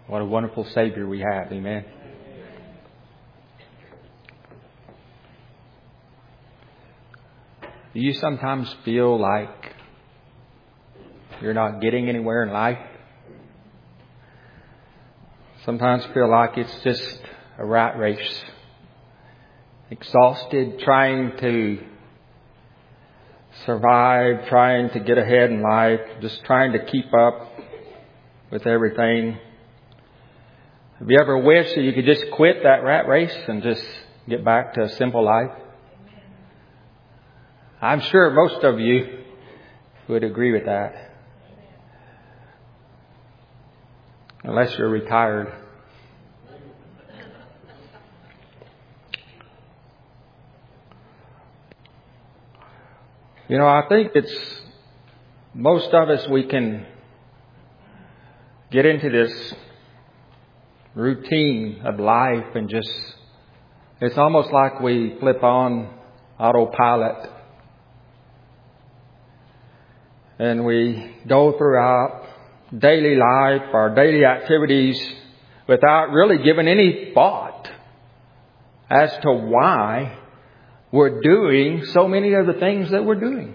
What a wonderful Savior we have. Amen. Do you sometimes feel like you're not getting anywhere in life? Sometimes feel like it's just a rat race. Exhausted, trying to survive, trying to get ahead in life, just trying to keep up with everything. Have you ever wished that you could just quit that rat race and just get back to a simple life? I'm sure most of you would agree with that. Unless you're retired. You know, I think it's most of us, we can get into this routine of life and just, it's almost like we flip on autopilot and we go throughout daily life, our daily activities, without really giving any thought as to why we're doing so many of the things that we're doing.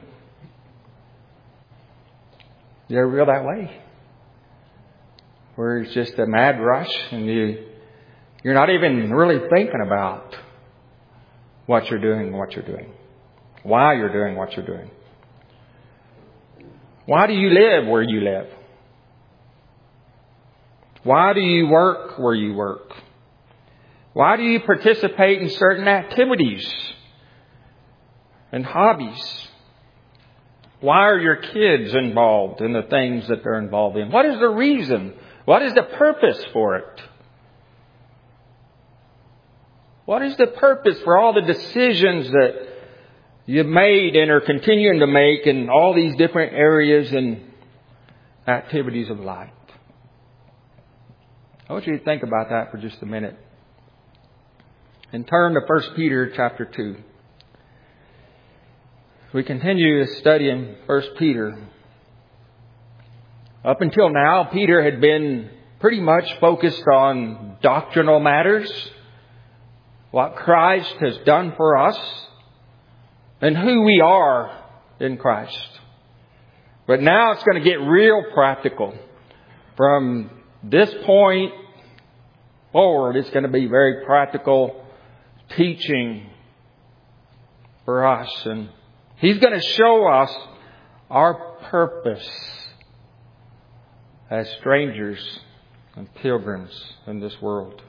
You ever feel that way? Where it's just a mad rush and you're not even really thinking about what you're doing, why you're doing what you're doing. Why do you live where you live? Why do you work where you work? Why do you participate in certain activities and hobbies? Why are your kids involved in the things that they're involved in? What is the reason? What is the purpose for it? What is the purpose for all the decisions that you've made and are continuing to make in all these different areas and activities of life? I want you to think about that for just a minute. And turn to 1 Peter chapter 2. We continue studying 1 Peter. Up until now, Peter had been pretty much focused on doctrinal matters, what Christ has done for us, and who we are in Christ. But now it's going to get real practical. From this point forward, it's going to be very practical teaching for us. And he's going to show us our purpose as strangers and pilgrims in this world.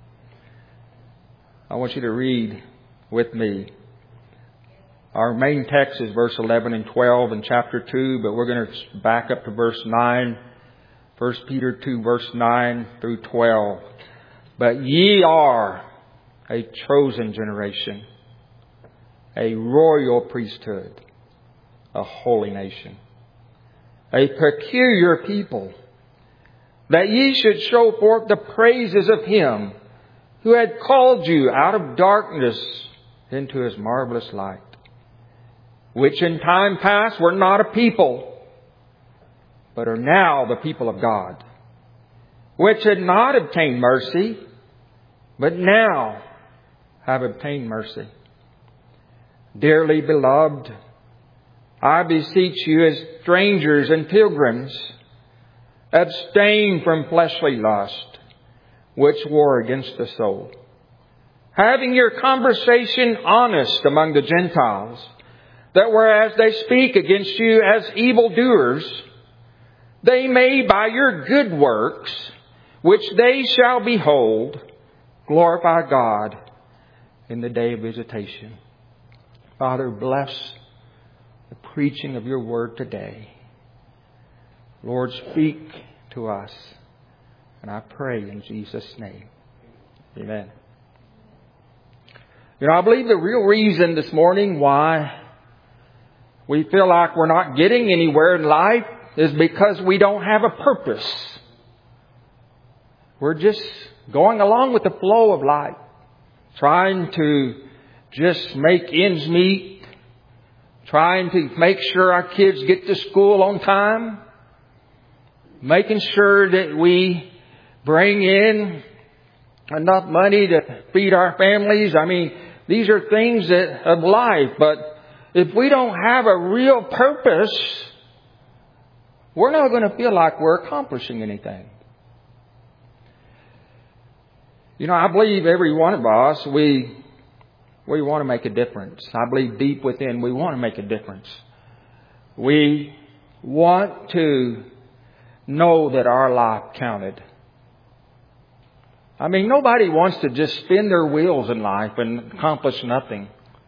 I want you to read with me. Our main text is verse 11 and 12 in chapter 2, but we're going to back up to verse 9. 1 Peter 2, verse 9 through 12. But ye are a chosen generation, a royal priesthood, a holy nation, a peculiar people, that ye should show forth the praises of Him who had called you out of darkness into His marvelous light, which in time past were not a people, but are now the people of God, which had not obtained mercy, but now have obtained mercy. Dearly beloved, I beseech you as strangers and pilgrims, abstain from fleshly lust, which war against the soul, having your conversation honest among the Gentiles, that whereas they speak against you as evildoers, they may by your good works, which they shall behold, glorify God in the day of visitation. Father, bless the preaching of your word today. Lord, speak to us. And I pray in Jesus' name. Amen. You know, I believe the real reason this morning why we feel like we're not getting anywhere in life is because we don't have a purpose. We're just going along with the flow of life, trying to just make ends meet, trying to make sure our kids get to school on time, making sure that we bring in enough money to feed our families. I mean, these are things of life. But if we don't have a real purpose, we're not going to feel like we're accomplishing anything. You know, I believe every one of us, we want to make a difference. I believe deep within we want to make a difference. We want to know that our life counted. I mean, nobody wants to just spin their wheels in life and accomplish nothing.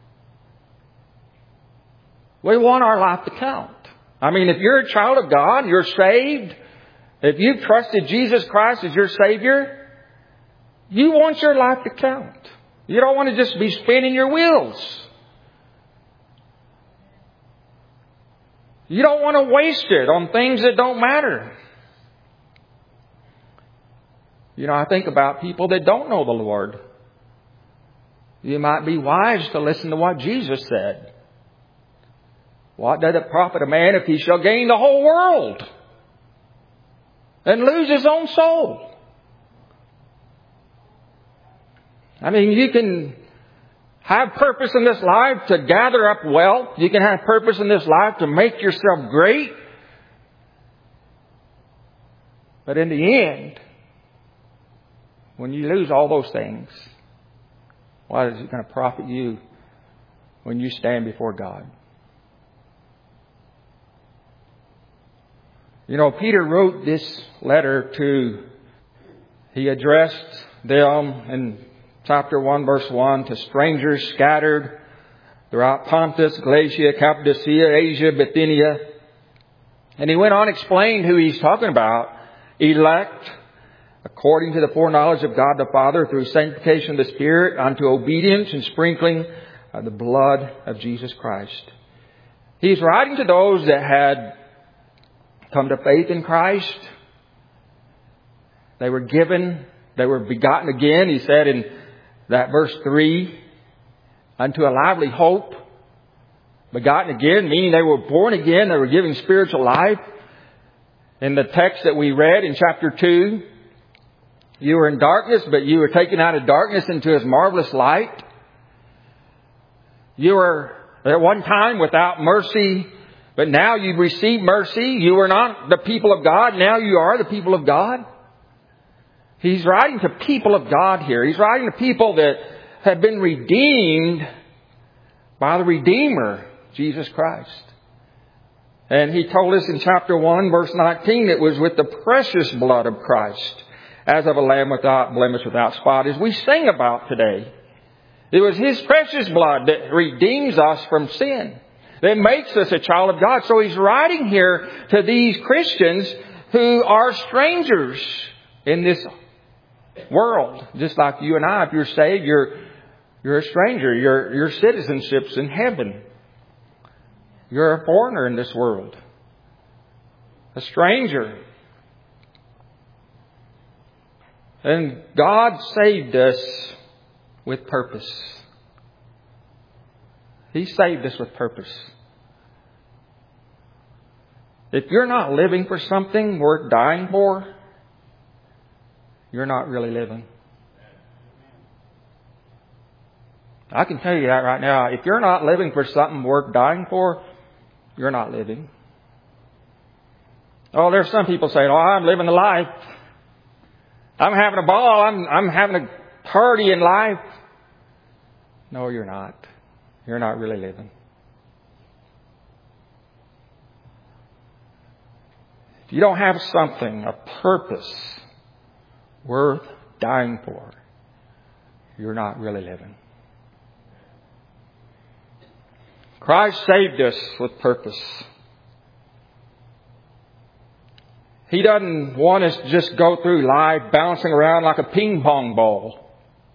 We want our life to count. I mean, if you're a child of God, you're saved. If you've trusted Jesus Christ as your Savior, you want your life to count. You don't want to just be spinning your wheels. You don't want to waste it on things that don't matter. You know, I think about people that don't know the Lord. You might be wise to listen to what Jesus said. What doth it profit a man if he shall gain the whole world and lose his own soul? I mean, you can have purpose in this life to gather up wealth. You can have purpose in this life to make yourself great. But in the end, when you lose all those things, what is it going to profit you when you stand before God? You know, Peter wrote this letter he addressed them in chapter 1, verse 1, to strangers scattered throughout Pontus, Galatia, Cappadocia, Asia, Bithynia. And he went on explaining who he's talking about. Elect, according to the foreknowledge of God the Father, through sanctification of the Spirit, unto obedience and sprinkling of the blood of Jesus Christ. He's writing to those that had come to faith in Christ. They were begotten again. He said in that verse 3, unto a lively hope. Begotten again, meaning they were born again. They were given spiritual life. In the text that we read in chapter 2, you were in darkness, but you were taken out of darkness into His marvelous light. You were at one time without mercy, but now you've received mercy. You were not the people of God. Now you are the people of God. He's writing to people of God here. He's writing to people that have been redeemed by the Redeemer, Jesus Christ. And he told us in chapter 1, verse 19, it was with the precious blood of Christ, as of a lamb without blemish, without spot, as we sing about today. It was His precious blood that redeems us from sin, that makes us a child of God. So he's writing here to these Christians who are strangers in this world. Just like you and I, if you're saved, you're a stranger. Your citizenship's in heaven. You're a foreigner in this world. A stranger. And God saved us with purpose. He saved us with purpose. If you're not living for something worth dying for, you're not really living. I can tell you that right now. If you're not living for something worth dying for, you're not living. Oh, there's some people saying, oh, I'm living the life. I'm having a ball. I'm having a party in life. No, you're not. You're not really living. If you don't have something, a purpose worth dying for, you're not really living. Christ saved us with purpose. He doesn't want us to just go through life bouncing around like a ping pong ball,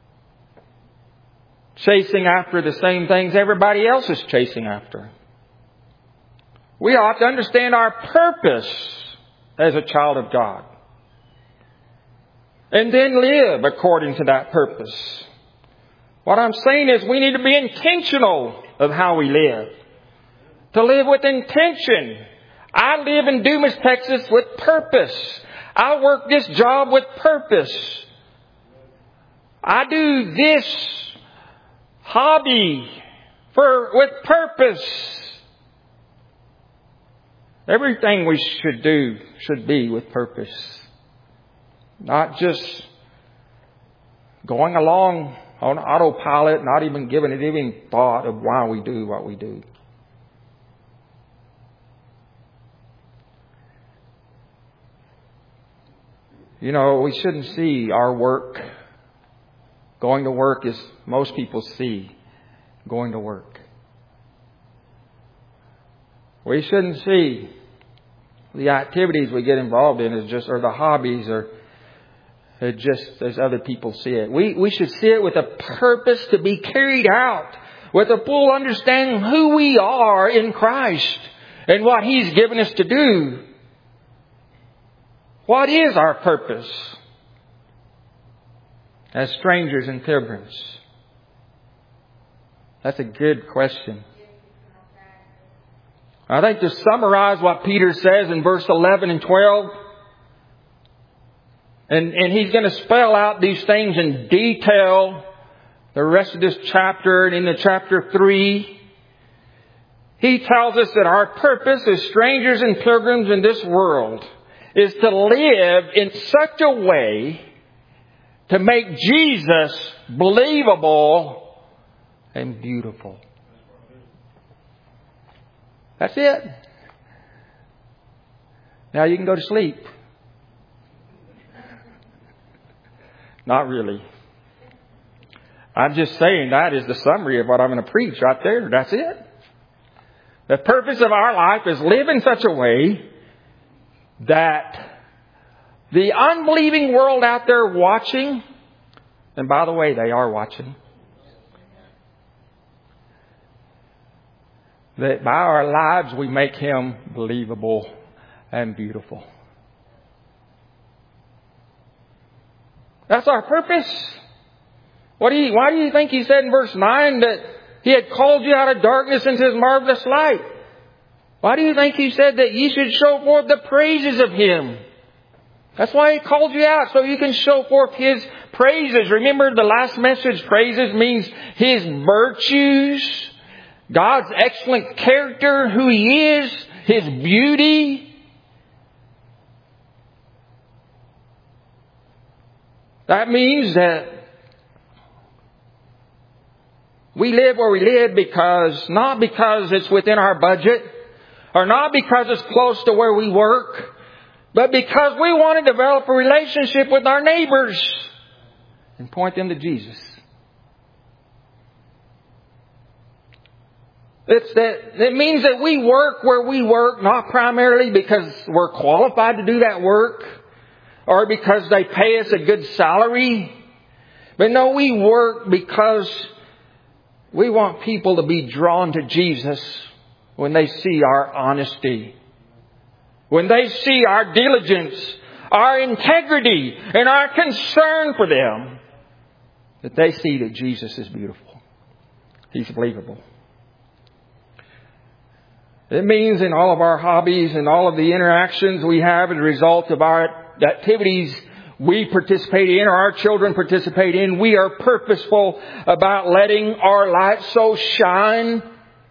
chasing after the same things everybody else is chasing after. We ought to understand our purpose as a child of God, and then live according to that purpose. What I'm saying is we need to be intentional of how we live. To live with intention. I live in Dumas, Texas with purpose. I work this job with purpose. I do this hobby with purpose. Everything we should do should be with purpose. Not just going along on autopilot, not even giving it any thought of why we do what we do. You know, we shouldn't see our work, going to work, as most people see going to work. We shouldn't see the activities we get involved in or the hobbies just as other people see it. We should see it with a purpose to be carried out, with a full understanding of who we are in Christ and what He's given us to do. What is our purpose as strangers and pilgrims? That's a good question. I think to summarize what Peter says in verse 11 and 12, and he's going to spell out these things in detail, the rest of this chapter and into chapter 3. He tells us that our purpose as strangers and pilgrims in this world is to live in such a way to make Jesus believable and beautiful. That's it. Now you can go to sleep. Not really. I'm just saying that is the summary of what I'm going to preach right there. That's it. The purpose of our life is live in such a way that the unbelieving world out there watching, and by the way, they are watching, that by our lives we make Him believable and beautiful. That's our purpose. Why do you think He said in verse 9 that He had called you out of darkness into His marvelous light? Why do you think He said that you should show forth the praises of Him? That's why He called you out, so you can show forth His praises. Remember the last message, praises means His virtues, God's excellent character, who He is, His beauty. That means that we live where we live not because it's within our budget, or not because it's close to where we work, but because we want to develop a relationship with our neighbors and point them to Jesus. It means that we work where we work, not primarily because we're qualified to do that work or because they pay us a good salary. But no, we work because we want people to be drawn to Jesus when they see our honesty, when they see our diligence, our integrity, and our concern for them, that they see that Jesus is beautiful. He's believable. It means in all of our hobbies and all of the interactions we have as a result of our activities we participate in or our children participate in, we are purposeful about letting our light so shine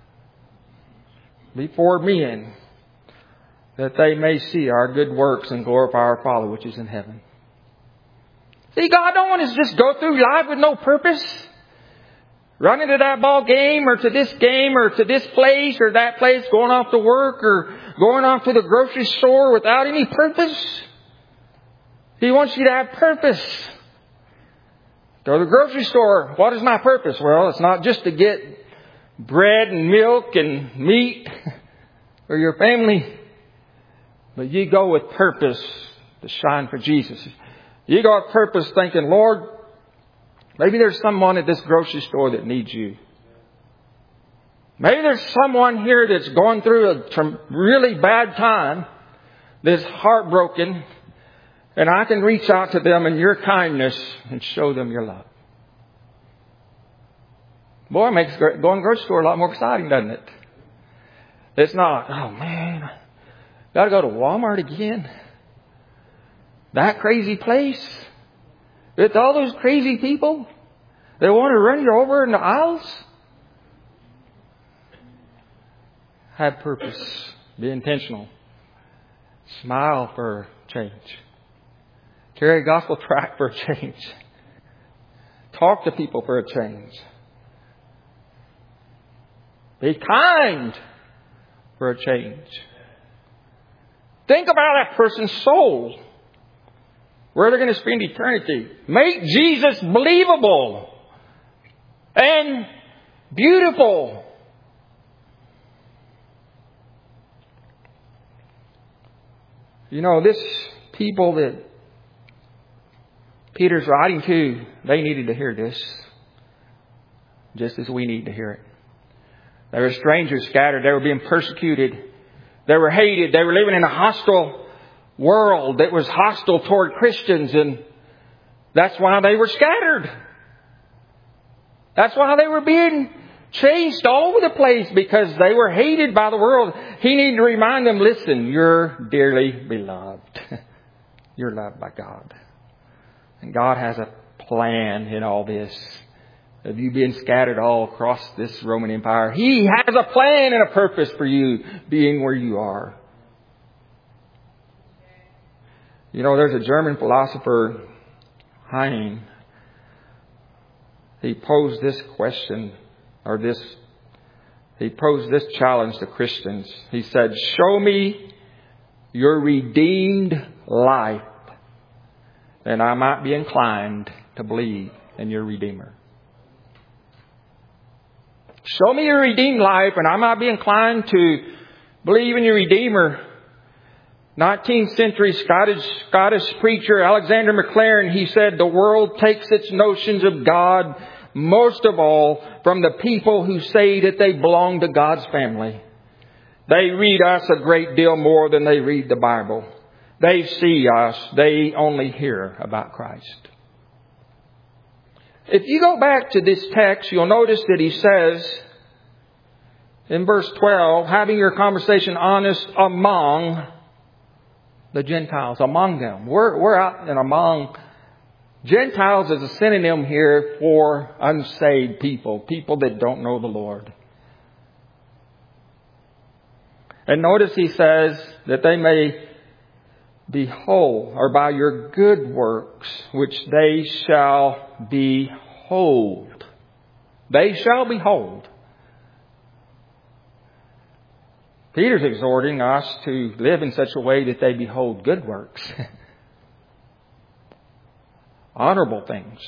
before men that they may see our good works and glorify our Father which is in heaven. See, God don't want us to just go through life with no purpose. Running to that ball game or to this game or to this place or that place, going off to work or going off to the grocery store without any purpose. He wants you to have purpose. Go to the grocery store. What is my purpose? Well, it's not just to get bread and milk and meat for your family. But you go with purpose to shine for Jesus. You go with purpose thinking, Lord, maybe there's someone at this grocery store that needs you. Maybe there's someone here that's going through a really bad time, that's heartbroken, and I can reach out to them in your kindness and show them your love. Boy, it makes going to the grocery store a lot more exciting, doesn't it? It's not, oh man, got to go to Walmart again. That crazy place with all those crazy people that want to run you over in the aisles? Have purpose. Be intentional. Smile for change. Carry a gospel tract for a change. Talk to people for a change. Be kind for a change. Think about that person's soul. Where they're going to spend eternity. Make Jesus believable and beautiful. You know, this people that Peter's writing to, they needed to hear this. Just as we need to hear it. There were strangers scattered. They were being persecuted. They were hated. They were living in a hostile world that was hostile toward Christians. And that's why they were scattered. That's why they were being chased all over the place, because they were hated by the world. He needed to remind them, listen, you're dearly beloved. You're loved by God. And God has a plan in all this. Of you being scattered all across this Roman Empire. He has a plan and a purpose for you being where you are. You know, there's a German philosopher, Heine. He posed this question, he posed this challenge to Christians. He said, show me your redeemed life, and I might be inclined to believe in your Redeemer. Show me your redeemed life, and I might be inclined to believe in your Redeemer. 19th century Scottish preacher Alexander MacLaren, he said, the world takes its notions of God most of all from the people who say that they belong to God's family. They read us a great deal more than they read the Bible. They see us. They only hear about Christ. If you go back to this text, you'll notice that he says in verse 12, having your conversation honest among the Gentiles, among them. We're out and among. Gentiles is a synonym here for unsaved people, people that don't know the Lord. And notice he says that they may behold, or by your good works, which they shall behold. They shall behold. Peter's exhorting us to live in such a way that they behold good works. Honorable things.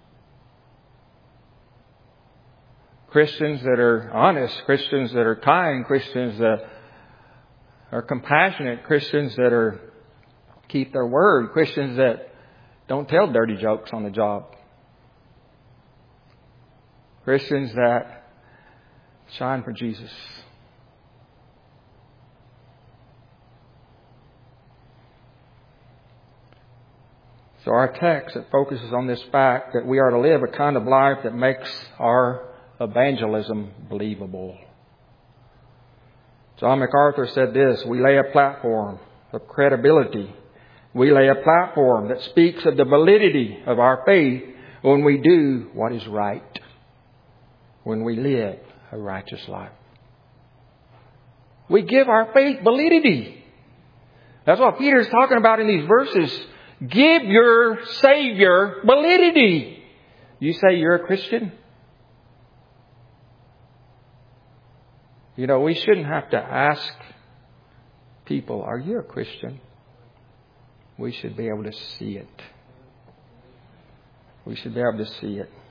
Christians that are honest, Christians that are kind, Christians that are compassionate, Christians that keep their word, Christians that don't tell dirty jokes on the job. Christians that shine for Jesus. So our text, it focuses on this fact that we are to live a kind of life that makes our evangelism believable. John MacArthur said this, we lay a platform of credibility. We lay a platform that speaks of the validity of our faith when we do what is right, when we live a righteous life. We give our faith validity. That's what Peter's talking about in these verses. Give your Savior validity. You say you're a Christian? You know, we shouldn't have to ask people, are you a Christian? We should be able to see it. We should be able to see it.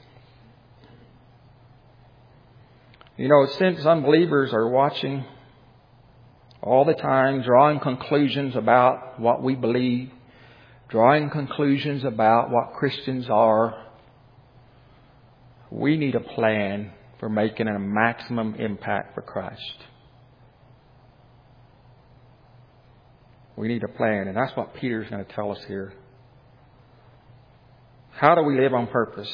You know, since unbelievers are watching all the time, drawing conclusions about what we believe, drawing conclusions about what Christians are, we need a plan for making a maximum impact for Christ. We need a plan, and that's what Peter's going to tell us here. How do we live on purpose?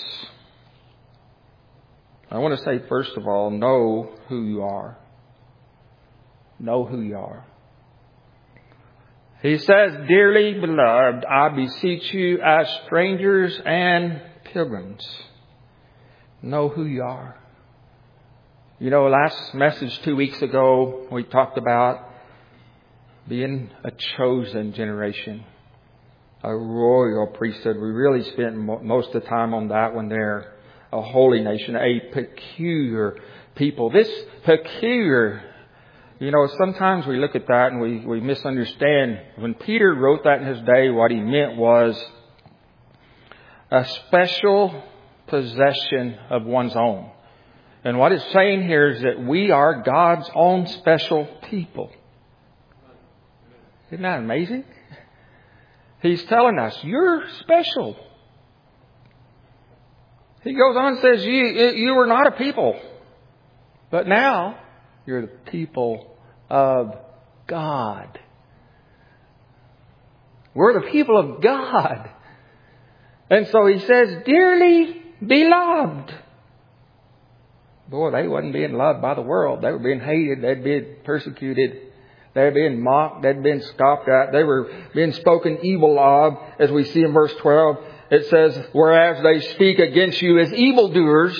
I want to say, first of all, know who you are. Know who you are. He says, "Dearly beloved, I beseech you as strangers and pilgrims, know who you are." You know, last message 2 weeks ago, we talked about being a chosen generation, a royal priesthood. We really spent most of the time on that one there. A holy nation, a peculiar people. This peculiar, you know, sometimes we look at that and we misunderstand. When Peter wrote that in his day, what he meant was a special possession of one's own. And what it's saying here is that we are God's own special people. Isn't that amazing? He's telling us, you're special. He goes on and says, you were not a people, but now you're the people of God. We're the people of God. And so he says, dearly beloved. Boy, they wasn't being loved by the world. They were being hated. They'd been persecuted. They were being mocked. They'd been scoffed at. They were being spoken evil of, as we see in verse 12. It says, whereas they speak against you as evildoers.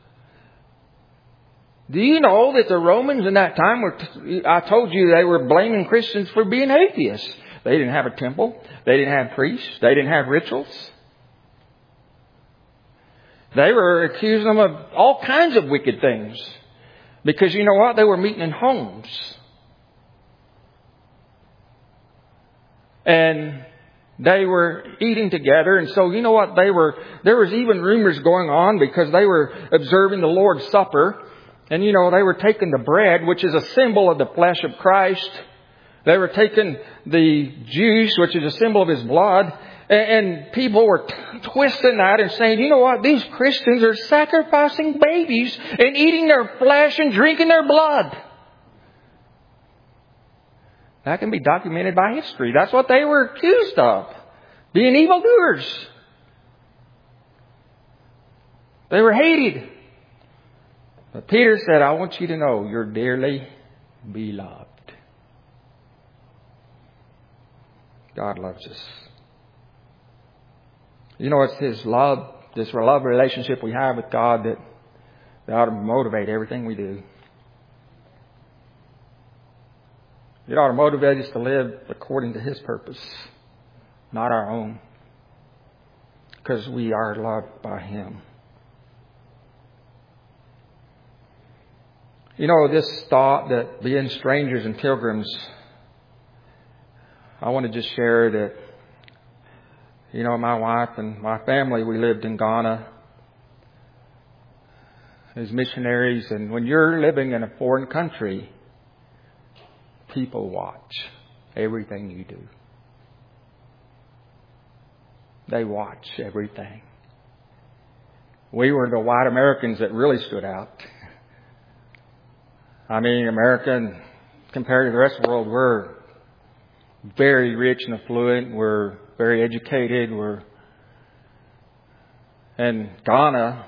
Do you know that the Romans in that time I told you they were blaming Christians for being atheists. They didn't have a temple. They didn't have priests. They didn't have rituals. They were accusing them of all kinds of wicked things. Because you know what? They were meeting in homes. And they were eating together. And so you know what? There was even rumors going on because they were observing the Lord's Supper. And you know, they were taking the bread, which is a symbol of the flesh of Christ. They were taking the juice, which is a symbol of His blood. And people were twisting that and saying, you know what? These Christians are sacrificing babies and eating their flesh and drinking their blood. That can be documented by history. That's what they were accused of. Being evildoers. They were hated. But Peter said, I want you to know you're dearly beloved. God loves us. You know, it's His love, this love relationship we have with God that ought to motivate everything we do. It ought to motivate us to live according to His purpose, not our own. Because we are loved by Him. You know, this thought that being strangers and pilgrims, I want to just share that, you know, my wife and my family, we lived in Ghana as missionaries. And when you're living in a foreign country, people watch everything you do. They watch everything. We were the white Americans that really stood out. I mean, American, compared to the rest of the world, we're very rich and affluent. We're very educated. And Ghana,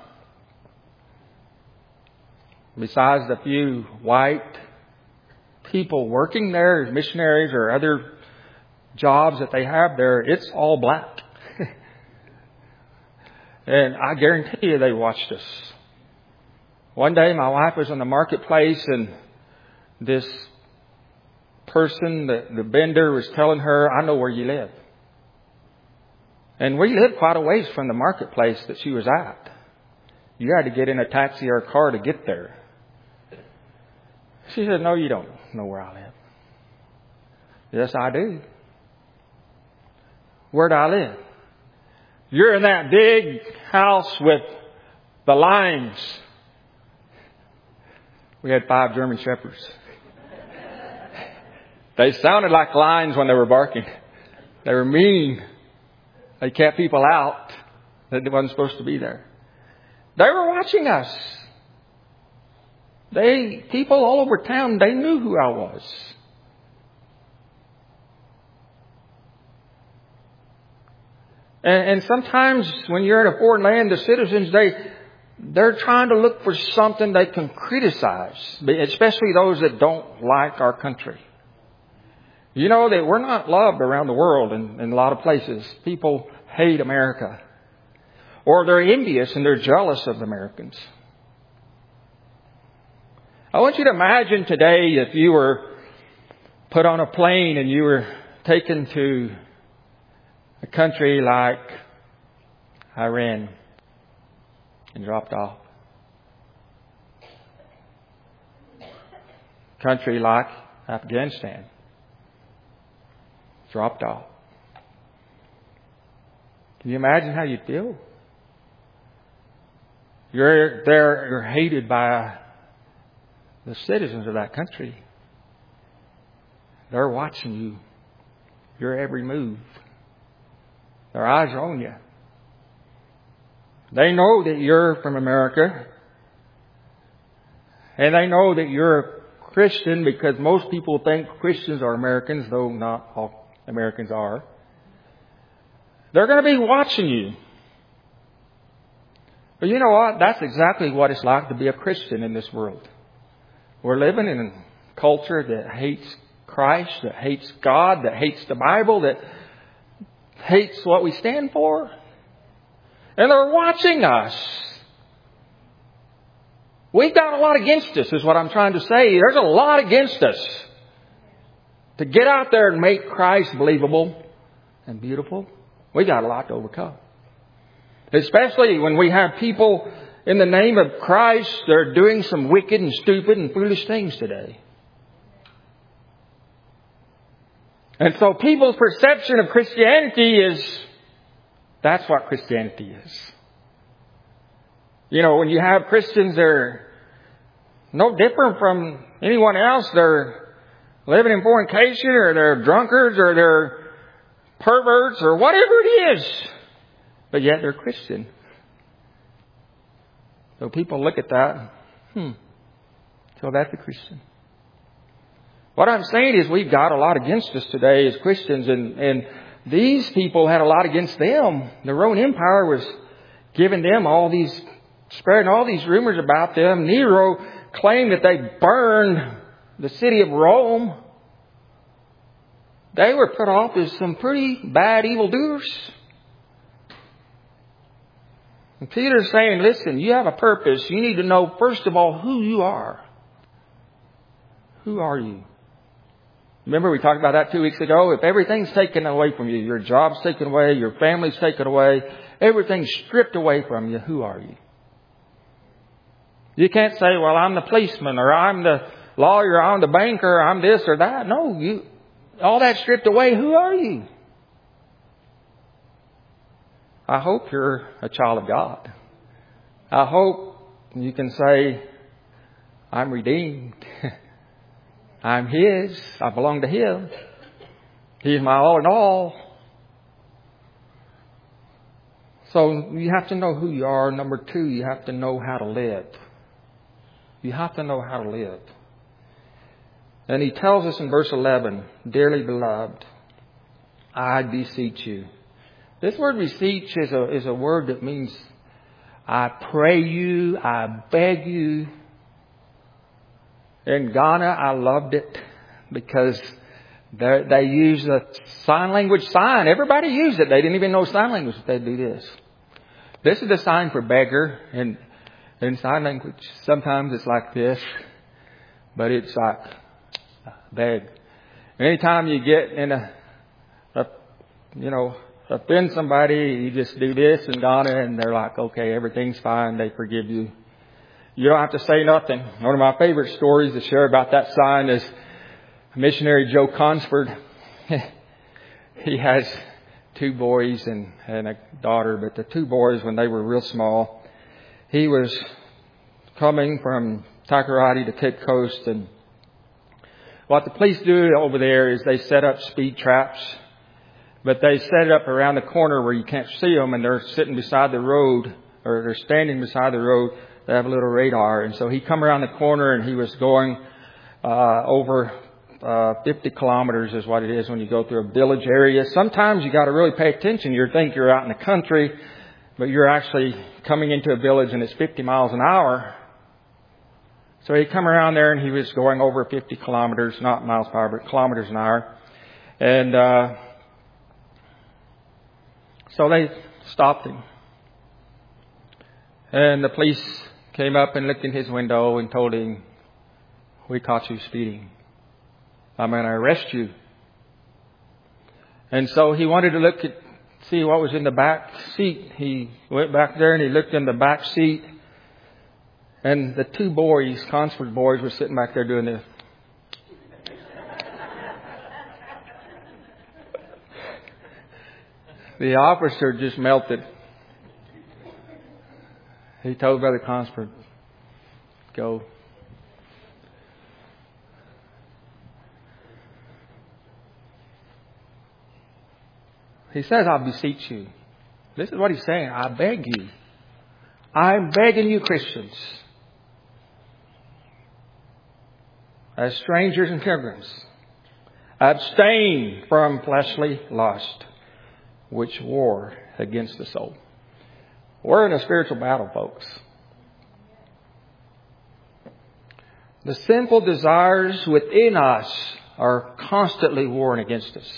besides the few white people working there as missionaries or other jobs that they have there, it's all black. And I guarantee you they watched us. One day my wife was in the marketplace and this person, the vendor, was telling her, I know where you live. And we lived quite a ways from the marketplace that she was at. You had to get in a taxi or a car to get there. She said, no, you don't know where I live. Yes, I do. Where do I live? You're in that big house with the lions. We had 5 German shepherds. They sounded like lions when they were barking. They were mean. They kept people out that wasn't supposed to be there. They were watching us. People all over town, they knew who I was. And sometimes when you're in a foreign land, the citizens, they're trying to look for something they can criticize, especially those that don't like our country. You know that we're not loved around the world in a lot of places. People hate America. Or they're envious and they're jealous of Americans. I want you to imagine today if you were put on a plane and you were taken to a country like Iran and dropped off. A country like Afghanistan dropped off. Can you imagine how you'd feel? You're hated by the citizens of that country. They're watching you, your every move. Their eyes are on you. They know that you're from America. And they know that you're a Christian because most people think Christians are Americans, though not all Americans are. They're going to be watching you. But you know what? That's exactly what it's like to be a Christian in this world. We're living in a culture that hates Christ, that hates God, that hates the Bible, that hates what we stand for. And they're watching us. We've got a lot against us, is what I'm trying to say. There's a lot against us. To get out there and make Christ believable and beautiful, we got a lot to overcome. Especially when we have people in the name of Christ, they're doing some wicked and stupid and foolish things today. And so people's perception of Christianity is, that's what Christianity is. You know, when you have Christians, they're no different from anyone else. They're living in fornication, or they're drunkards, or they're perverts, or whatever it is. But yet they're Christian. So people look at that. So that's a Christian. What I'm saying is we've got a lot against us today as Christians. And these people had a lot against them. The Roman Empire was giving them spreading all these rumors about them. Nero claimed that they burned the city of Rome. They were put off as some pretty bad evildoers. And Peter's saying, listen, you have a purpose. You need to know, first of all, who you are. Who are you? Remember we talked about that 2 weeks ago? If everything's taken away from you, your job's taken away, your family's taken away, everything's stripped away from you, who are you? You can't say, well, I'm the policeman, or I'm the lawyer, or I'm the banker, or I'm this or that. No, all that stripped away, who are you? I hope you're a child of God. I hope you can say, I'm redeemed. I'm His. I belong to Him. He's my all in all. So you have to know who you are. Number 2, you have to know how to live. You have to know how to live. And he tells us in verse 11, dearly beloved, I beseech you. This word beseech is a word that means I pray you, I beg you. In Ghana, I loved it because they use a sign language sign. Everybody used it. They didn't even know sign language. They do this. This is the sign for beggar. And in sign language, sometimes it's like this, but it's like beg. Anytime you get in offend somebody, you just do this in Ghana and they're like, okay, everything's fine. They forgive you. You don't have to say nothing. One of my favorite stories to share about that sign is missionary Joe Consford. He has 2 boys and a daughter, but the 2 boys, when they were real small, he was coming from Takoradi to Cape Coast, and what the police do over there is they set up speed traps. But they set it up around the corner where you can't see them, and they're sitting beside the road, or they're standing beside the road. They have a little radar. And so he come around the corner, and he was going over 50 kilometers is what it is when you go through a village area. Sometimes you got to really pay attention. You think you're out in the country, but you're actually coming into a village, and it's 50 miles an hour. So he come around there, and he was going over 50 kilometers, not miles per hour, but kilometers an hour. And so they stopped him. And the police came up and looked in his window and told him, "We caught you speeding. I'm going to arrest you." And so he wanted to see what was in the back seat. He went back there and he looked in the back seat. And the two boys, Consford boys, were sitting back there doing this. The officer just melted. He told Brother Consford, "Go." He says, "I beseech you." This is what he's saying. I beg you. I'm begging you, Christians, as strangers and pilgrims, abstain from fleshly lust, which war against the soul. We're in a spiritual battle, folks. The sinful desires within us are constantly warring against us.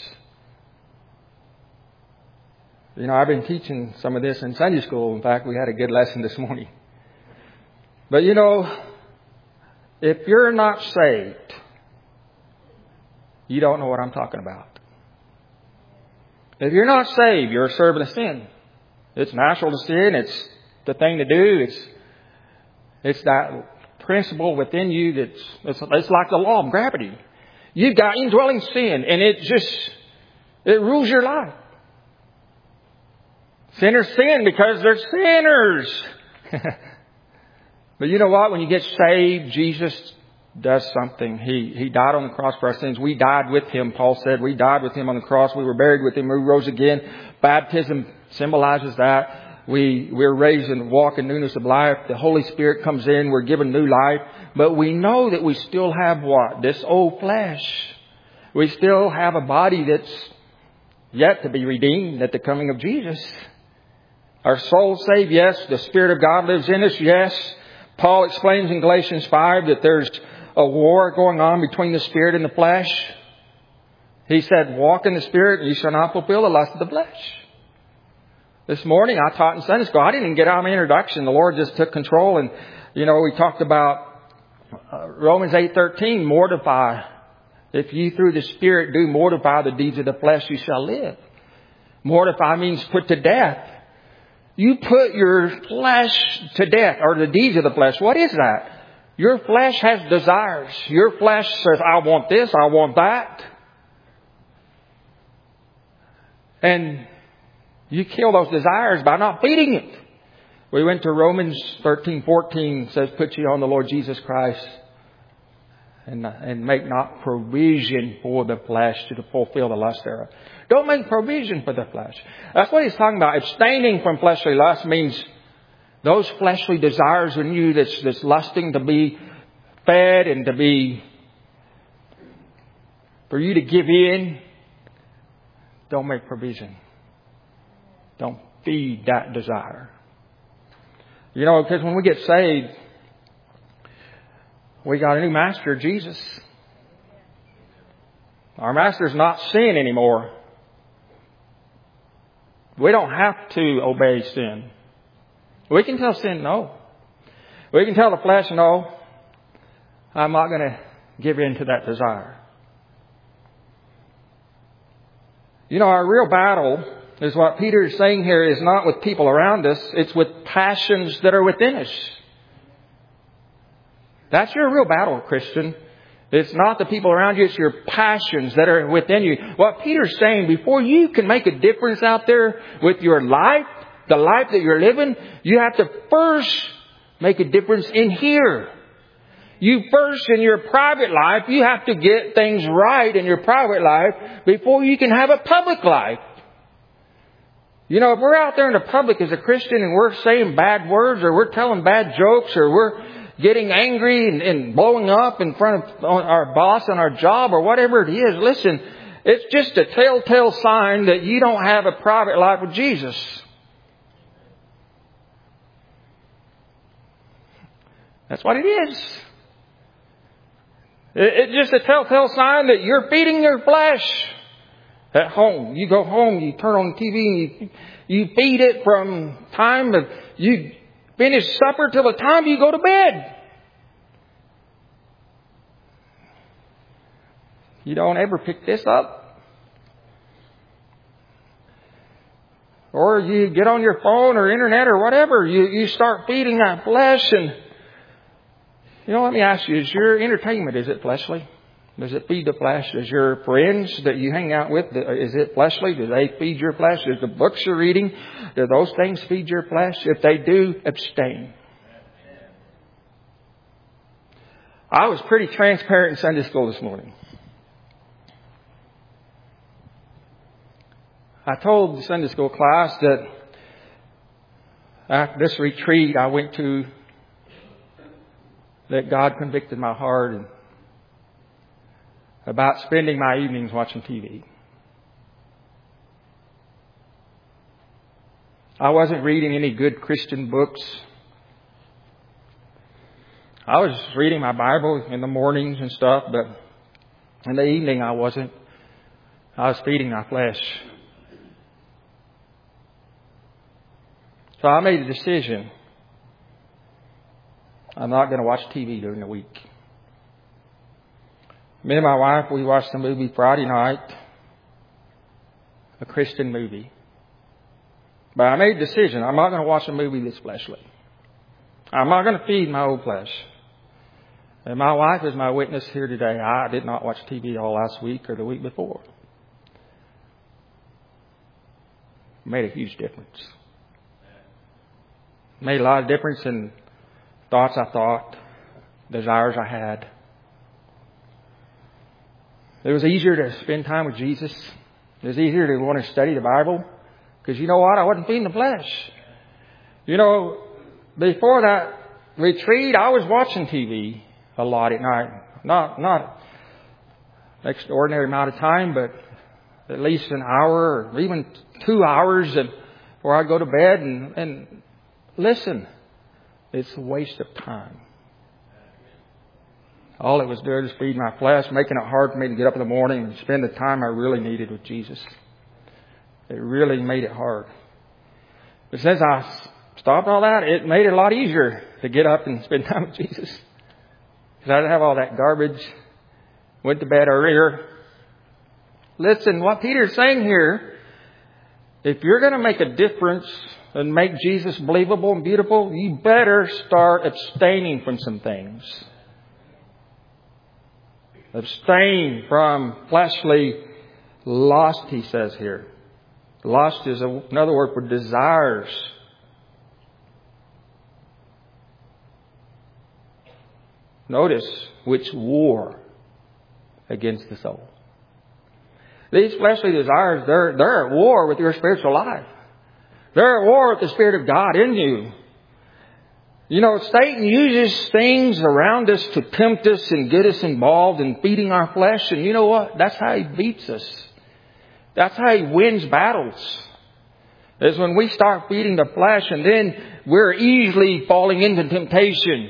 You know, I've been teaching some of this in Sunday school. In fact, we had a good lesson this morning. But you know, if you're not saved, you don't know what I'm talking about. If you're not saved, you're a servant of sin. It's natural to sin. It's the thing to do. It's that principle within you it's like the law of gravity. You've got indwelling sin, and it rules your life. Sinners sin because they're sinners. But you know what? When you get saved, Jesus does something. He died on the cross for our sins. We died with Him. Paul said we died with Him on the cross. We were buried with Him. We rose again. Baptism symbolizes that. We're raised and walk in newness of life. The Holy Spirit comes in. We're given new life. But we know that we still have what? This old flesh. We still have a body that's yet to be redeemed at the coming of Jesus. Our soul saved, yes. The Spirit of God lives in us, yes. Paul explains in Galatians 5 that there's a war going on between the Spirit and the flesh. He said, "Walk in the Spirit and you shall not fulfill the lust of the flesh." This morning I taught in Sunday school. I didn't even get out of my introduction. The Lord just took control. And, you know, we talked about Romans 8:13, mortify. If you through the Spirit do mortify the deeds of the flesh, you shall live. Mortify means put to death. You put your flesh to death, or the deeds of the flesh. What is that? Your flesh has desires. Your flesh says, "I want this, I want that." And you kill those desires by not feeding it. We went to Romans 13:14, says, "Put ye on the Lord Jesus Christ and make not provision for the flesh to fulfill the lust thereof." Don't make provision for the flesh. That's what he's talking about. Abstaining from fleshly lust means those fleshly desires in you that's lusting to be fed and for you to give in. Don't make provision. Don't feed that desire. You know, because when we get saved, we got a new master, Jesus. Our master's not sin anymore. We don't have to obey sin. We can tell sin no. We can tell the flesh no. I'm not going to give in to that desire. You know, our real battle is what Peter is saying here is not with people around us. It's with passions that are within us. That's your real battle, Christian. It's not the people around you. It's your passions that are within you. What Peter's saying, before you can make a difference out there with your life, the life that you're living, you have to first make a difference in here. You first, in your private life, you have to get things right in your private life before you can have a public life. You know, if we're out there in the public as a Christian and we're saying bad words or we're telling bad jokes or we're getting angry and blowing up in front of our boss on our job or whatever it is, listen, it's just a telltale sign that you don't have a private life with Jesus. That's what it is. It's just a telltale sign that you're feeding your flesh At home, you go home, you turn on the TV and you feed it from time of you finish supper till the time you go to bed. You don't ever pick this up. Or you get on your phone or internet or whatever. You start feeding that flesh. And, let me ask you, is your entertainment, is it fleshly? Does it feed the flesh? Does your friends that you hang out with, is it fleshly? Do they feed your flesh? Does the books you're reading, do those things feed your flesh? If they do, abstain. I was pretty transparent in Sunday school this morning. I told the Sunday school class that after this retreat I went to, that God convicted my heart about spending my evenings watching TV. I wasn't reading any good Christian books. I was reading my Bible in the mornings and stuff, but in the evening I wasn't. I was feeding my flesh. So I made a decision. I'm not going to watch TV during the week. Me and my wife, we watched a movie Friday night. A Christian movie. But I made a decision. I'm not going to watch a movie that's fleshly. I'm not going to feed my old flesh. And my wife is my witness here today. I did not watch TV all last week or the week before. It made a huge difference. It made a lot of difference in thoughts I thought, desires I had. It was easier to spend time with Jesus. It was easier to want to study the Bible. Because you know what? I wasn't feeding the flesh. Before that retreat, I was watching TV a lot at night. Not an extraordinary amount of time, but at least an hour or even 2 hours before I go to bed. And listen, it's a waste of time. All it was doing was feeding my flesh, making it hard for me to get up in the morning and spend the time I really needed with Jesus. It really made it hard. But since I stopped all that, it made it a lot easier to get up and spend time with Jesus. Because I didn't have all that garbage. Went to bed earlier. Listen, what Peter's saying here, if you're going to make a difference and make Jesus believable and beautiful, you better start abstaining from some things. Abstain from fleshly lust, he says here. Lust is another word for desires. Notice which war against the soul. These fleshly desires, they're at war with your spiritual life. They're at war with the Spirit of God in you. Satan uses things around us to tempt us and get us involved in feeding our flesh. And you know what? That's how he beats us. That's how he wins battles. Is when we start feeding the flesh and then we're easily falling into temptation.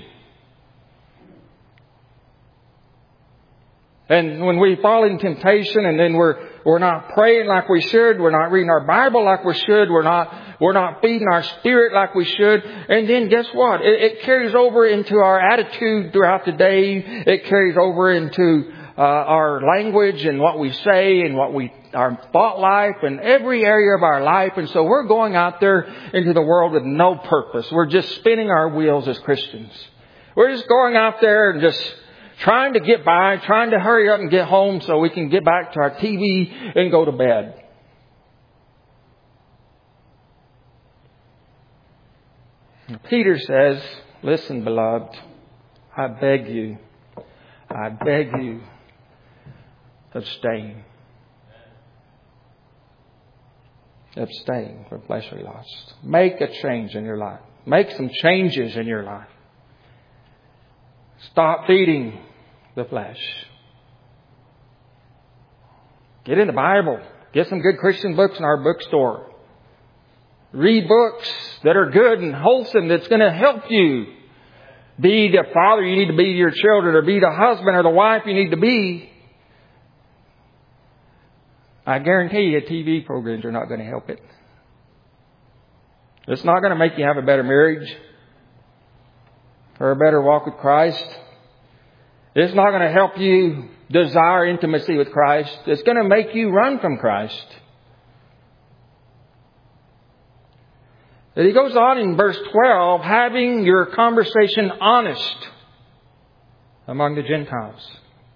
And when we fall in temptation and then we're not praying like we should, we're not reading our Bible like we should, we're not feeding our spirit like we should, and then guess what? It carries over into our attitude throughout the day. It carries over into our language and what we say and our thought life and every area of our life. And so we're going out there into the world with no purpose. We're just spinning our wheels as Christians. We're just going out there and just trying to get by, trying to hurry up and get home so we can get back to our TV and go to bed. Peter says, listen, beloved, I beg you, abstain. Abstain from fleshly lust. Make a change in your life. Make some changes in your life. Stop feeding the flesh. Get in the Bible. Get some good Christian books in our bookstore. Read books that are good and wholesome that's going to help you be the father you need to be to your children, or be the husband or the wife you need to be. I guarantee you TV programs are not going to help it. It's not going to make you have a better marriage or a better walk with Christ. It's not going to help you desire intimacy with Christ. It's going to make you run from Christ. But he goes on in verse 12, having your conversation honest among the Gentiles.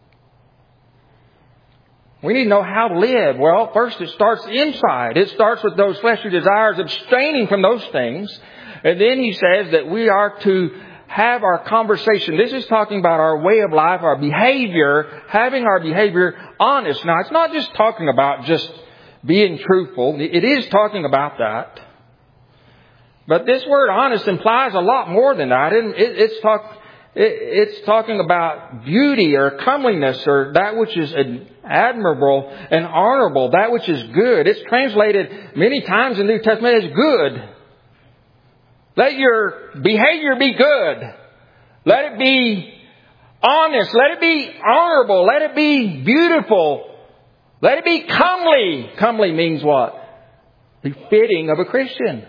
We need to know how to live. Well, first it starts inside. It starts with those fleshly desires, abstaining from those things. And then he says that we are to have our conversation. This is talking about our way of life, our behavior, having our behavior honest. Now, it's not just talking about just being truthful. It is talking about that. But this word honest implies a lot more than that. It's talking about beauty or comeliness or that which is admirable and honorable, that which is good. It's translated many times in the New Testament as good. Let your behavior be good. Let it be honest. Let it be honorable. Let it be beautiful. Let it be comely. Comely means what? Befitting of a Christian.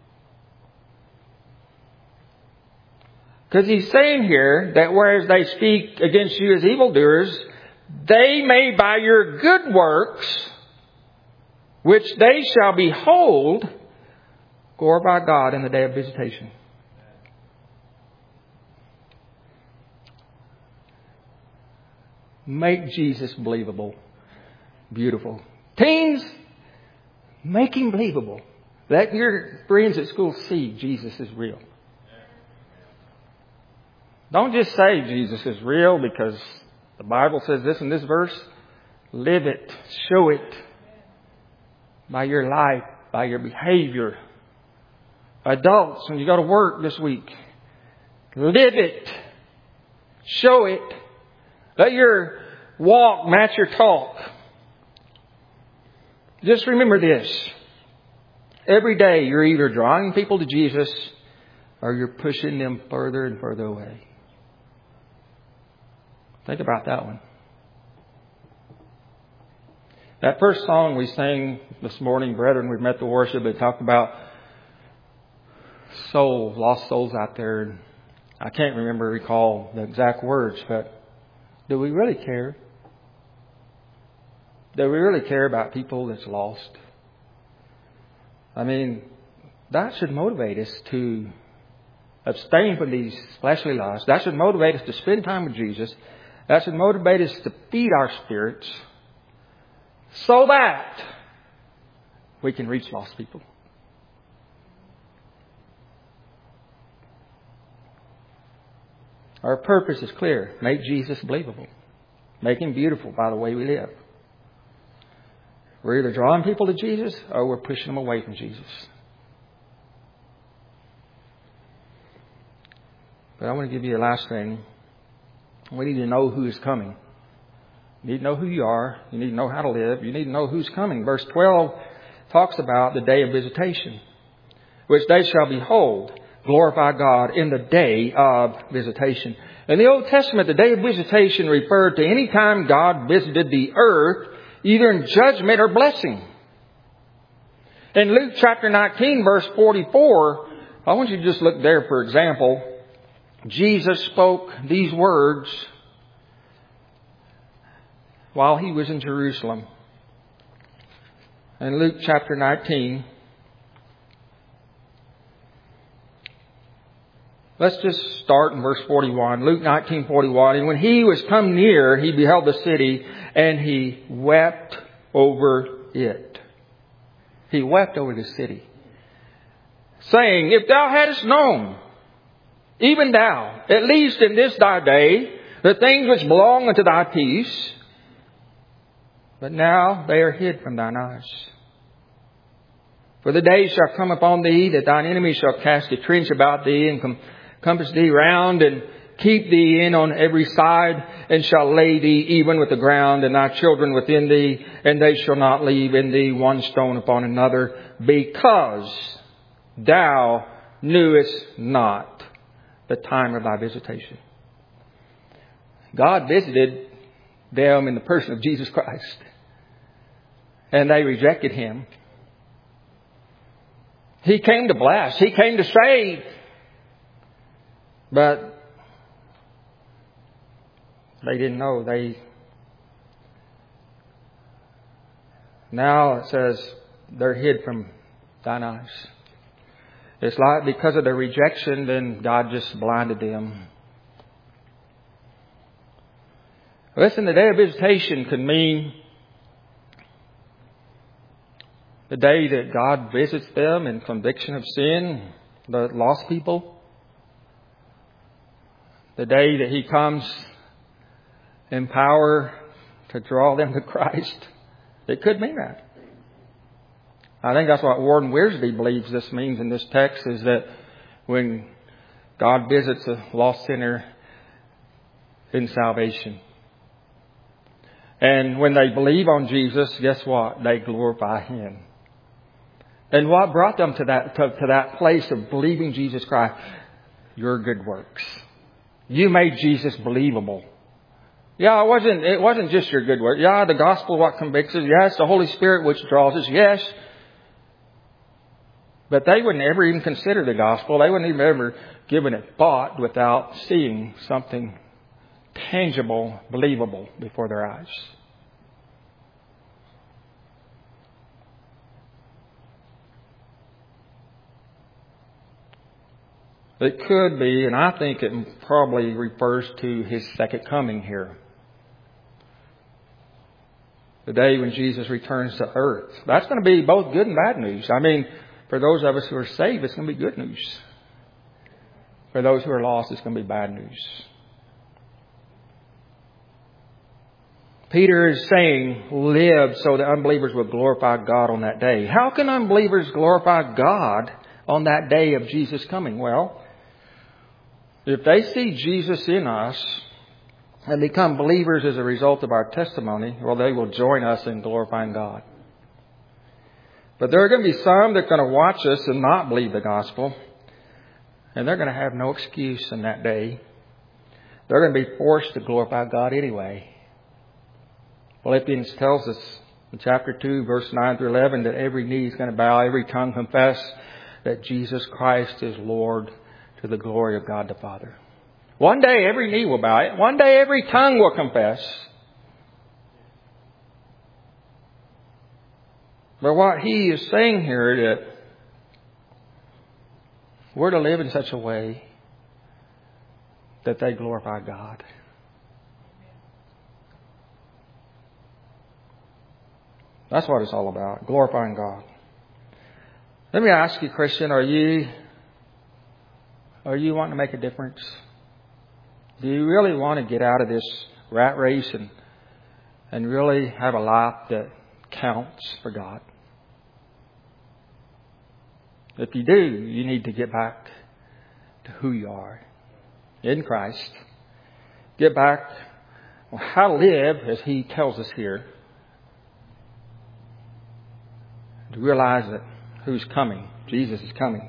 Because he's saying here that whereas they speak against you as evildoers, they may by your good works, which they shall behold, glorify God in the day of visitation. Make Jesus believable. Beautiful. Teens, make Him believable. Let your friends at school see Jesus is real. Don't just say Jesus is real because the Bible says this in this verse. Live it. Show it. By your life. By your behavior. Adults, when you go to work this week, live it. Show it. Let your walk match your talk. Just remember this. Every day you're either drawing people to Jesus or you're pushing them further and further away. Think about that one. That first song we sang this morning, Brethren, we've met the worship, it talked about souls, lost souls out there. I can't recall the exact words, but do we really care? Do we really care about people that's lost? I mean, that should motivate us to abstain from these fleshly lusts. That should motivate us to spend time with Jesus. That should motivate us to feed our spirits so that we can reach lost people. Our purpose is clear. Make Jesus believable. Make Him beautiful by the way we live. We're either drawing people to Jesus or we're pushing them away from Jesus. But I want to give you a last thing. We need to know who is coming. You need to know who you are. You need to know how to live. You need to know who's coming. Verse 12 talks about the day of visitation, which they shall behold, glorify God in the day of visitation. In the Old Testament, the day of visitation referred to any time God visited the earth, either in judgment or blessing. In Luke chapter 19, verse 44, I want you to just look there for example. Jesus spoke these words while He was in Jerusalem. In Luke chapter 19, let's just start in verse 41. Luke 19:41. And when He was come near, He beheld the city, and He wept over it. He wept over the city, saying, If thou hadst known, even thou, at least in this thy day, the things which belong unto thy peace, but now they are hid from thine eyes. For the days shall come upon thee that thine enemies shall cast a trench about thee and compass thee round and keep thee in on every side, and shall lay thee even with the ground and thy children within thee, and they shall not leave in thee one stone upon another, because thou knewest not the time of thy visitation. God visited them in the person of Jesus Christ. And they rejected Him. He came to bless. He came to save. But they didn't know. Now it says they're hid from thine eyes. It's like because of their rejection, then God just blinded them. Listen, the day of visitation could mean the day that God visits them in conviction of sin, the lost people. The day that He comes in power to draw them to Christ. It could mean that. I think that's what Warren Wiersbe believes this means in this text, is that when God visits a lost sinner in salvation. And when they believe on Jesus, guess what? They glorify Him. And what brought them to that place of believing Jesus Christ? Your good works. You made Jesus believable. Yeah, it wasn't just your good work. Yeah, the gospel what convicts us. Yes, the Holy Spirit which draws us. Yes. But they wouldn't ever even consider the gospel. They wouldn't even ever given it thought without seeing something tangible, believable before their eyes. It could be, and I think it probably refers to His second coming here. The day when Jesus returns to earth. That's going to be both good and bad news. I mean, for those of us who are saved, it's going to be good news. For those who are lost, it's going to be bad news. Peter is saying, live so the unbelievers will glorify God on that day. How can unbelievers glorify God on that day of Jesus coming? Well, if they see Jesus in us and become believers as a result of our testimony, well, they will join us in glorifying God. But there are going to be some that are going to watch us and not believe the gospel. And they're going to have no excuse in that day. They're going to be forced to glorify God anyway. Philippians tells us in chapter 2, verse 9 through 11, that every knee is going to bow, every tongue confess that Jesus Christ is Lord, to the glory of God the Father. One day every knee will bow. One day every tongue will confess. But what he is saying here, that we're to live in such a way that they glorify God. That's what it's all about, glorifying God. Let me ask you, Christian, are you wanting to make a difference? Do you really want to get out of this rat race and really have a life that counts for God? If you do, you need to get back to who you are in Christ. Get back how to live as He tells us here. To realize that who's coming? Jesus is coming.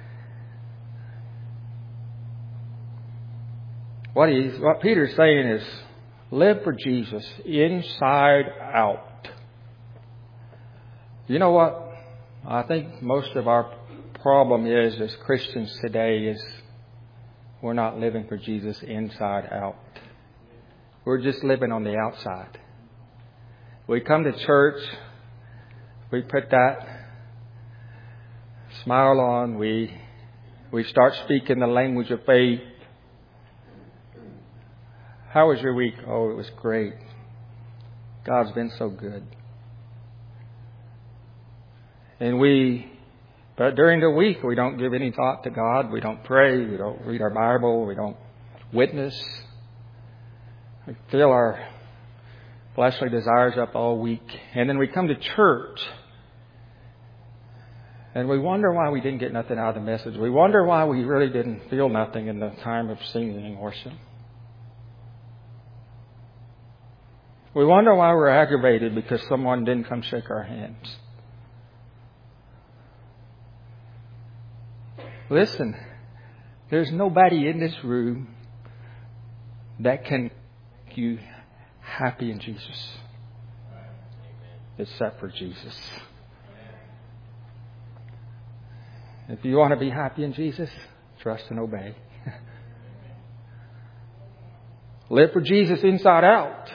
What Peter's saying is, live for Jesus inside out. You know what? I think most of our problem is, as Christians today, is we're not living for Jesus inside out. We're just living on the outside. We come to church, we put that smile on, we start speaking the language of faith. How was your week? Oh, it was great. God's been so good. But during the week, we don't give any thought to God. We don't pray. We don't read our Bible. We don't witness. We fill our fleshly desires up all week. And then we come to church. And we wonder why we didn't get nothing out of the message. We wonder why we really didn't feel nothing in the time of singing and worship. We wonder why we're aggravated because someone didn't come shake our hands. Listen, there's nobody in this room that can make you happy in Jesus. except for Jesus. If you want to be happy in Jesus, trust and obey. Live for Jesus inside out.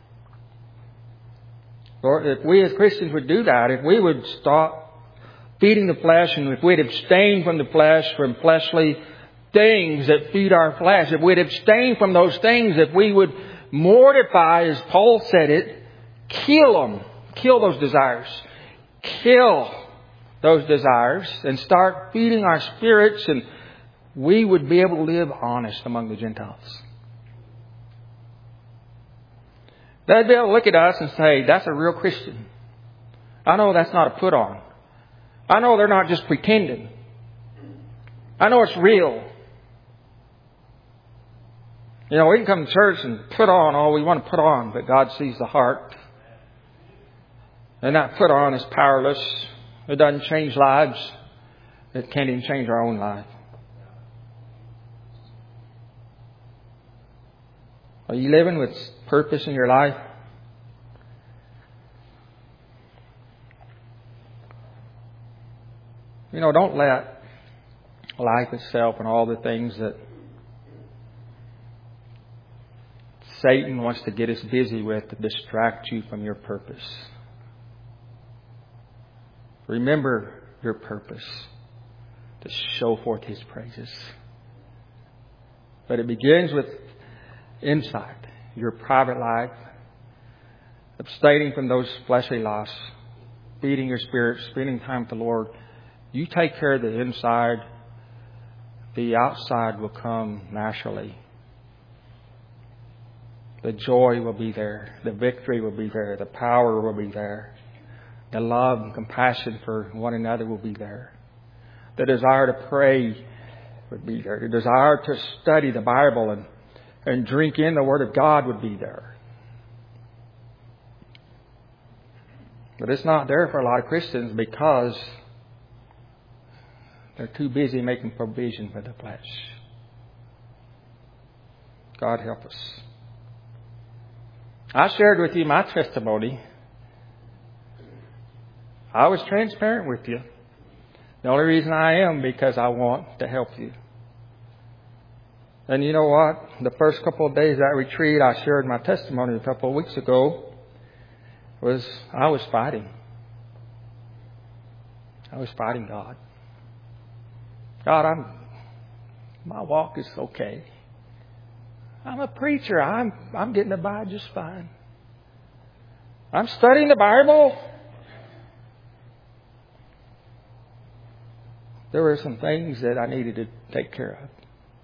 Lord, if we as Christians would do that, if we would stop feeding the flesh, and if we'd abstain from the flesh, from fleshly things that feed our flesh, if we'd abstain from those things, if we would mortify, as Paul said it, kill them, kill those desires, kill those desires, and start feeding our spirits, and we would be able to live honest among the Gentiles. They'd be able to look at us and say, that's a real Christian. I know that's not a put on. I know they're not just pretending. I know it's real. You know, we can come to church and put on all we want to put on, but God sees the heart. And that put on is powerless. It doesn't change lives. It can't even change our own life. Are you living with purpose in your life? You know, don't let life itself and all the things that Satan wants to get us busy with to distract you from your purpose. Remember your purpose, to show forth His praises. But it begins with inside, your private life, abstaining from those fleshly lusts, feeding your spirit, spending time with the Lord. You take care of the inside, the outside will come naturally. The joy will be there. The victory will be there. The power will be there. The love and compassion for one another will be there. The desire to pray would be there. The desire to study the Bible and drink in the Word of God would be there. But it's not there for a lot of Christians because they're too busy making provision for the flesh. God help us. I shared with you my testimony. I was transparent with you. The only reason I am because I want to help you. And you know what? The first couple of days of that retreat, I shared my testimony a couple of weeks ago, I was fighting. I was fighting God. God, my walk is okay. I'm a preacher. I'm getting by just fine. I'm studying the Bible. There were some things that I needed to take care of.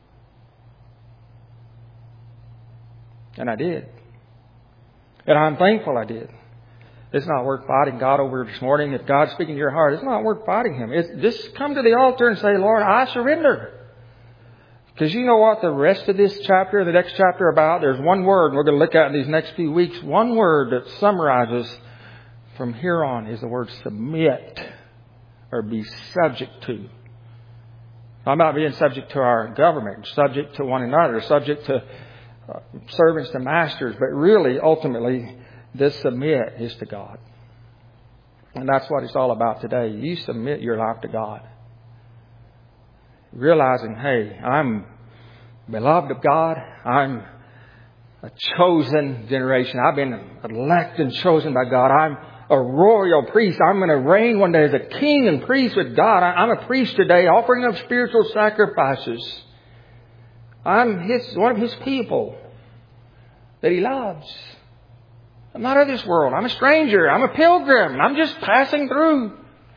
And I did. And I'm thankful I did. It's not worth fighting God over this morning. If God's speaking to your heart, it's not worth fighting Him. Just come to the altar and say, Lord, I surrender. Because you know what the rest of this chapter, the next chapter about? There's one word we're going to look at in these next few weeks. One word that summarizes from here on is the word submit or be subject to. I'm not being subject to our government, subject to one another, subject to servants to masters, but really, ultimately, this submit is to God. And that's what it's all about today. You submit your life to God. Realizing, hey, I'm beloved of God. I'm a chosen generation. I've been elected and chosen by God. I'm a royal priest. I'm going to reign one day as a king and priest with God. I'm a priest today, offering up spiritual sacrifices. I'm one of His people that He loves. I'm not of this world. I'm a stranger. I'm a pilgrim. I'm just passing through.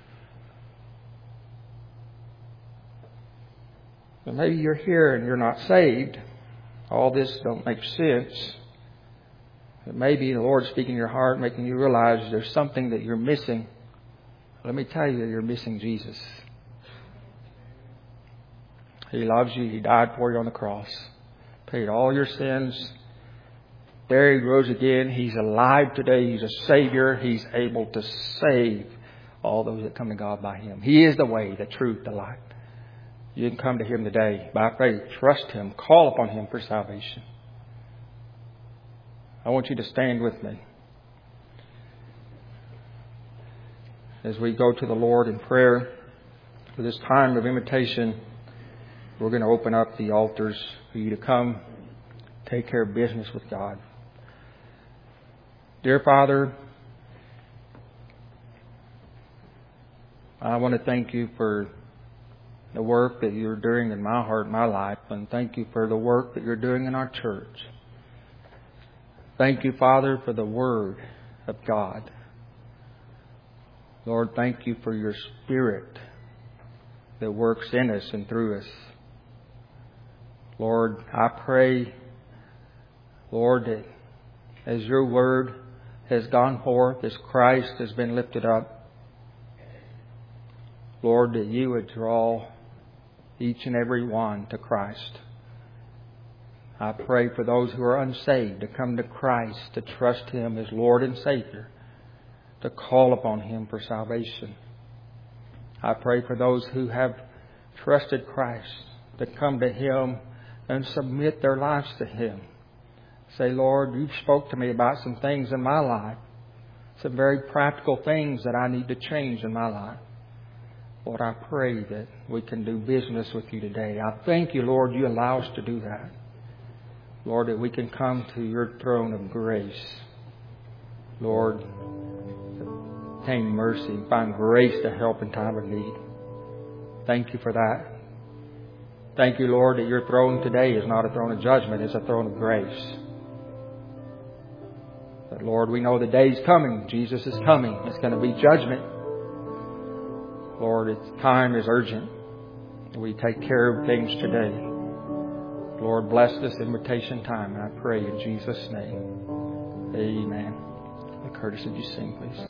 But maybe you're here and you're not saved. All this don't make sense. But maybe the Lord's speaking in your heart, making you realize there's something that you're missing. Let me tell you, you're missing Jesus. He loves you. He died for you on the cross. Paid all your sins. Buried, rose again. He's alive today. He's a Savior. He's able to save all those that come to God by Him. He is the way, the truth, the life. You can come to Him today by faith. Trust Him. Call upon Him for salvation. I want you to stand with me. as we go to the Lord in prayer for this time of invitation, we're going to open up the altars for you to come take care of business with God. Dear Father, I want to thank you for the work that you're doing in my heart, my life, and thank you for the work that you're doing in our church. Thank you, Father, for the Word of God. Lord, thank you for your Spirit that works in us and through us. Lord, I pray, Lord, that as your Word has gone forth, as Christ has been lifted up, Lord, that you would draw each and every one to Christ. I pray for those who are unsaved to come to Christ, to trust Him as Lord and Savior, to call upon Him for salvation. I pray for those who have trusted Christ to come to Him and submit their lives to Him. Say, Lord, you've spoke to me about some things in my life, some very practical things that I need to change in my life. Lord, I pray that we can do business with you today. I thank you, Lord, you allow us to do that. Lord, that we can come to your throne of grace. Lord, obtain mercy, find grace to help in time of need. Thank you for that. Thank you, Lord, that your throne today is not a throne of judgment, it's a throne of grace. But Lord, we know the day's coming. Jesus is coming. It's going to be judgment. Lord, its time is urgent. We take care of things today. Lord, bless this invitation time, and I pray in Jesus' name. Amen. Curtis, would you sing, please?